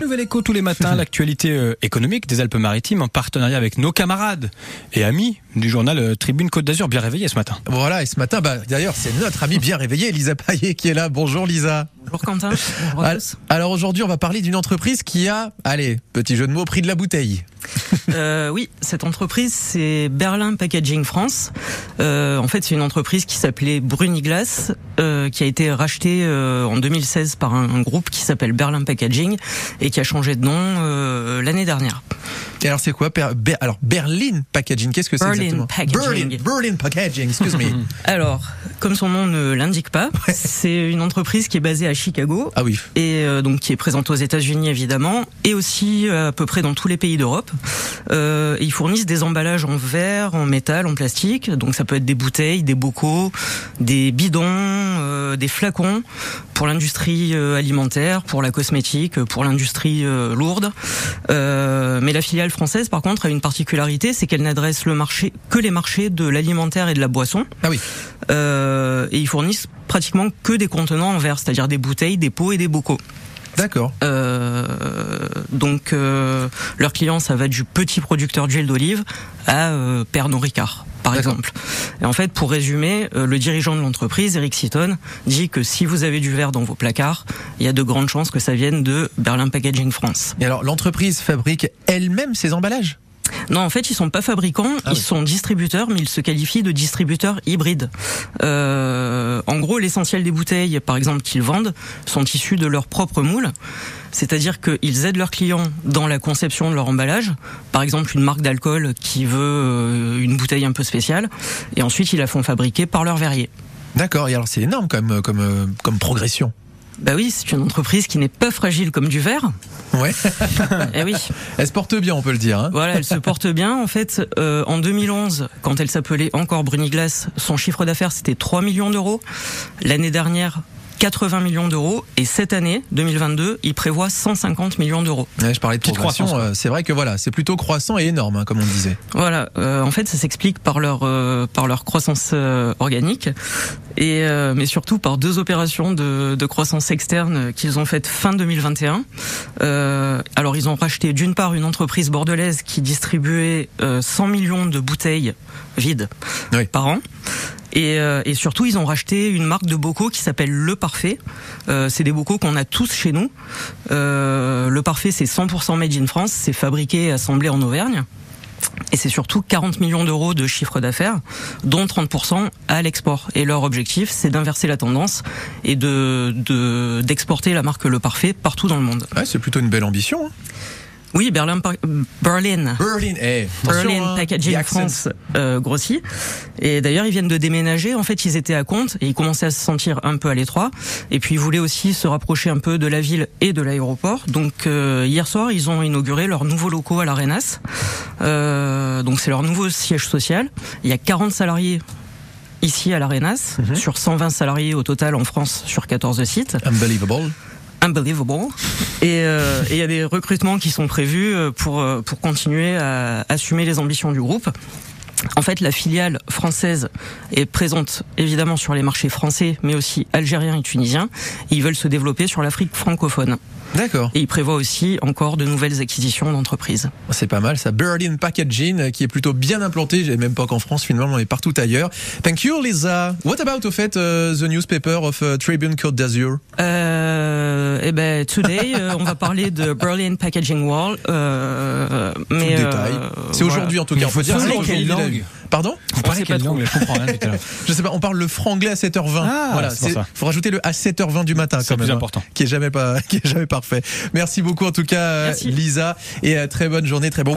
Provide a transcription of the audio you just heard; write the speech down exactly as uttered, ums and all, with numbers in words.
Nouvel Écho tous les matins, l'actualité euh, économique des Alpes-Maritimes en partenariat avec nos camarades et amis du journal euh, Tribune Côte d'Azur, bien réveillé ce matin. Voilà, et ce matin, bah, d'ailleurs, c'est notre amie bien réveillée, Lisa Payet, qui est là. Bonjour Lisa. Bonjour Quentin. Bonjour à tous. Alors aujourd'hui, on va parler d'une entreprise qui a, allez, petit jeu de mots, pris de la bouteille. Euh, oui, cette entreprise, c'est Berlin Packaging France. Euh, en fait, c'est une entreprise qui s'appelait Bruniglas, euh, qui a été rachetée euh, en deux mille seize par un, un groupe qui s'appelle Berlin Packaging et qui a changé de nom euh, l'année dernière. Et alors c'est quoi Ber- Ber- Alors Berlin Packaging, qu'est-ce que c'est Berlin exactement Packaging. Berlin, Berlin Packaging, excuse me. Alors, comme son nom ne l'indique pas, Ouais. c'est une entreprise qui est basée à Chicago. Ah oui. Et euh, donc qui est présente aux États-Unis évidemment, et aussi euh, à peu près dans tous les pays d'Europe. Euh, ils fournissent des emballages en verre, en métal, en plastique. Donc ça peut être des bouteilles, des bocaux, des bidons, euh, des flacons pour l'industrie euh, alimentaire, pour la cosmétique, pour l'industrie euh, lourde. Euh, mais la filiale française, par contre, a une particularité, c'est qu'elle n'adresse le marché que les marchés de l'alimentaire et de la boisson. Ah oui. Euh, et ils fournissent pratiquement que des contenants en verre, c'est-à-dire des bouteilles, des pots et des bocaux. D'accord. Euh, donc euh, leurs clients, ça va du petit producteur d'huile d'olive à euh, Pernod Ricard, par D'accord. exemple. Et en fait, pour résumer, euh, le dirigeant de l'entreprise, Eric Seaton, dit que si vous avez du verre dans vos placards, il y a de grandes chances que ça vienne de Berlin Packaging France. Et alors l'entreprise fabrique elle-même ses emballages ? Non, en fait, ils sont pas fabricants, Ah ils oui. sont distributeurs, mais ils se qualifient de distributeurs hybrides. Euh, en gros, l'essentiel des bouteilles, par exemple, qu'ils vendent, sont issus de leur propre moule. C'est-à-dire qu'ils aident leurs clients dans la conception de leur emballage. Par exemple, une marque d'alcool qui veut euh, une bouteille un peu spéciale, et ensuite ils la font fabriquer par leur verrier. D'accord. Et alors c'est énorme comme comme euh, comme progression. Bah oui, c'est une entreprise qui n'est pas fragile comme du verre. Ouais. Eh oui. Elle se porte bien, on peut le dire. Hein. Voilà, elle se porte bien. En fait, euh, en deux mille onze, quand elle s'appelait encore Bruniglas, son chiffre d'affaires c'était trois millions d'euros. L'année dernière, quatre-vingts millions d'euros. Et cette année, deux mille vingt-deux, il prévoit cent cinquante millions d'euros. Ouais, je parlais de Petite progression. croissance, quoi. euh, c'est vrai que voilà, c'est plutôt croissant et énorme, hein, comme on disait. Voilà. Euh, en fait, ça s'explique par leur euh, par leur croissance euh, organique, et euh, mais surtout par deux opérations de, de croissance externe qu'ils ont faites fin deux mille vingt et un. Euh, alors, ils ont racheté d'une part une entreprise bordelaise qui distribuait euh, cent millions de bouteilles vides Oui. par an. Et, euh, et surtout, ils ont racheté une marque de bocaux qui s'appelle Le Parfait. Euh, c'est des bocaux qu'on a tous chez nous. Euh, Le Parfait, c'est cent pour cent made in France. C'est fabriqué et assemblé en Auvergne. Et c'est surtout quarante millions d'euros de chiffre d'affaires, dont trente pour cent à l'export. Et leur objectif, c'est d'inverser la tendance et de, de d'exporter la marque Le Parfait partout dans le monde. Ouais, c'est plutôt une belle ambition. Hein. Oui, Berlin, Par- Berlin. Berlin, eh, attention, Berlin hein, Packaging the accent. France euh, grossit. Et d'ailleurs, ils viennent de déménager. En fait, ils étaient à Comte et ils commençaient à se sentir un peu à l'étroit. Et puis, ils voulaient aussi se rapprocher un peu de la ville et de l'aéroport. Donc, euh, hier soir, ils ont inauguré leurs nouveaux locaux à l'Arenas. Euh, donc, c'est leur nouveau siège social. Il y a quarante salariés ici à l'Arenas, Mhm. sur cent vingt salariés au total en France sur quatorze sites. Unbelievable. Unbelievable. Et euh, et il y a des recrutements qui sont prévus euh, pour euh, pour continuer à assumer les ambitions du groupe. En fait, la filiale française est présente évidemment sur les marchés français, mais aussi algériens et tunisiens. Et ils veulent se développer sur l'Afrique francophone. D'accord. Et ils prévoient aussi encore de nouvelles acquisitions d'entreprises. C'est pas mal, ça. Berlin Packaging, euh, qui est plutôt bien implanté. J'ai même pas qu'en France, finalement, on est partout ailleurs. Thank you, Lisa. What about, au fait, uh, the newspaper of uh, Tribune Côte d'Azur? Euh, eh ben, today, euh, on va parler de Berlin Packaging Wall. Euh, mais Tout le détail. euh, C'est voilà. aujourd'hui, en tout Mais cas. il faut On peut dire c'est quelle aujourd'hui, langue. la- Pardon? Vous parlez sait quelle pas trop. langue, je comprends rien depuis tout à l'heure. Je sais pas, on parle le franglais à sept heures vingt. Ah, voilà, c'est pour ça. faut rajouter le à sept heures vingt du matin, C'est quand le même. plus hein, important. Qui est jamais pas, qui est jamais parfait. Merci beaucoup, en tout cas, Merci. Lisa. Et euh, très bonne journée, très bon